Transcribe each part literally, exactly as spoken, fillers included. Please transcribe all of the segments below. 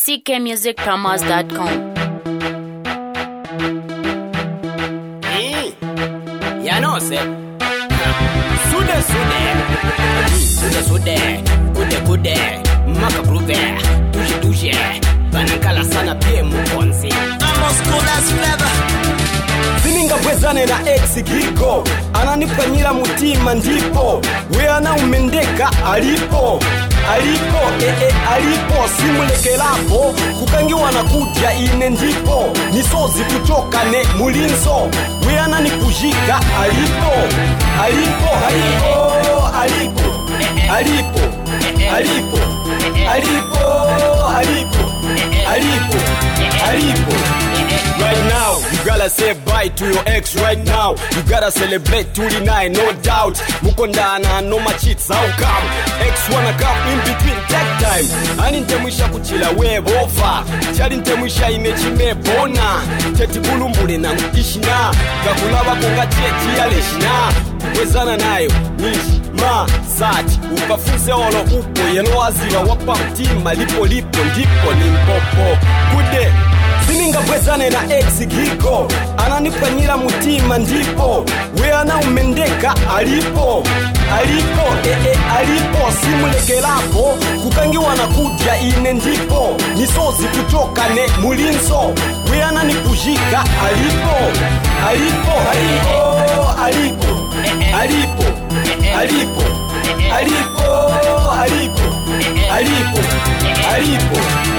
c k music promos dot com. Ya no sé. Sude sude. Sude sude. Kude kude. Maka prove. Tuje tuje. Banankala sana pie mukonzi. Amos Colas flavor. Sininga bwezane na ex Gigo. Ananipanyira mutima ndipo. We ana umendeka alipo. Alipo, eh eh alipo, simulekelapo. Kukangiwa na kuja ine ndipo. Nisozi kuchoka ne mulinzo. We anani kujika alipo. Alipo, alipo, alipo. Alipo, alipo. Alipo, alipo. Alipo, alipo. Right now, you gotta say bye to your ex right now. You gotta celebrate twenty-nine, no doubt. Mukondana, no machits, how come? Ex wanna come in between, take time. Ani ntemwisha kuchila webofa. Chali ntemwisha imechime bona. Teti kulumbule na mkishina. Kakulaba konga teti ya leshina. Wezana nayo, nishi, ma, sati. Ukafunse olo upo, yeno waziwa wapa mtima. Lipo lipo, ndipo ni mpopo. Good day. Sininga bwezane na ex Gigo. Ananipanyira mutima ndipo. We ana umendeka alipo. Alipo, eh eh alipo. Simulekelapo. Kukangiwa na kuja ine ndipo. Nisozi kuchoka ne mulinzo. We ana nikujika alipo. Alipo, alipo, alipo. Alipo, alipo. Alipo, alipo. Alipo, alipo.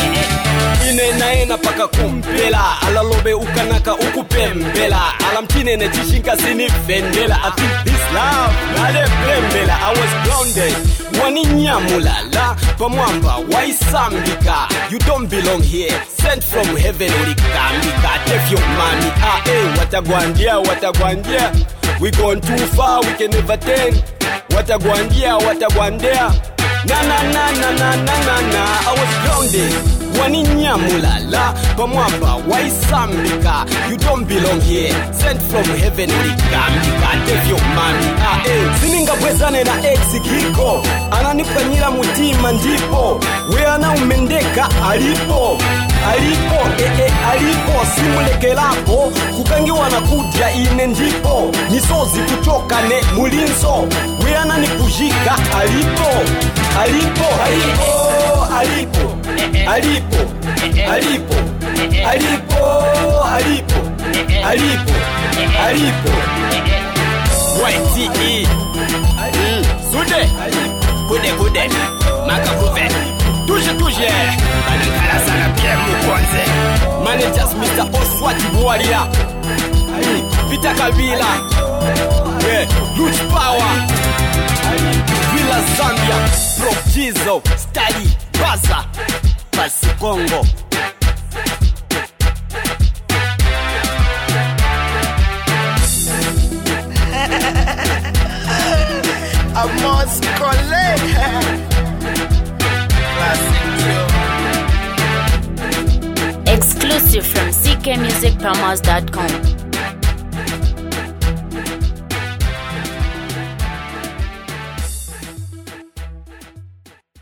Ine naena paka kumpela. Alalobe ukanaka ukupembela. Alamtine ne tishinka sini vendela. I think this love nale pembela. I was grounded. Wani nyamulala. Pamwamba waisambika. You don't belong here. Sent from heaven ulikambika. Take your money. Ah eh. Watagwandia, watagwandia. We gone too far. We can never turn. Watagwandia, watagwandia. Na na na na na na na na. I was grounded. Wani nyamulala. Pamwamba waisambika. You don't belong here. Sent from heaven ulikambika. Take your money. Ah eh. Sininga bwezane na ex Gigo. Ananipanyira mutima ndipo. We ana umendeka alipo. Alipo, eh eh alipo. Simulekelapo. Kukangiwa na kuja ine ndipo. Nisozi kuchoka ne mulinzo. We ana nikujika alipo. Alipo, alipo, alipo. Alipo, alipo. Alipo, alipo. Alipo, alipo. Y T E. Sude. Kude kude. Maka prove. Tuje tuje. Banankala sana pie mukonzi. Managers Mister Oswati Bwalia. Peter Kabila. Yeah, Luch Power. Villa Zambia. Prof Jizo. Stadi. Baza. Pasi Congo. Amos Colas. Exclusive from c k music promos dot com.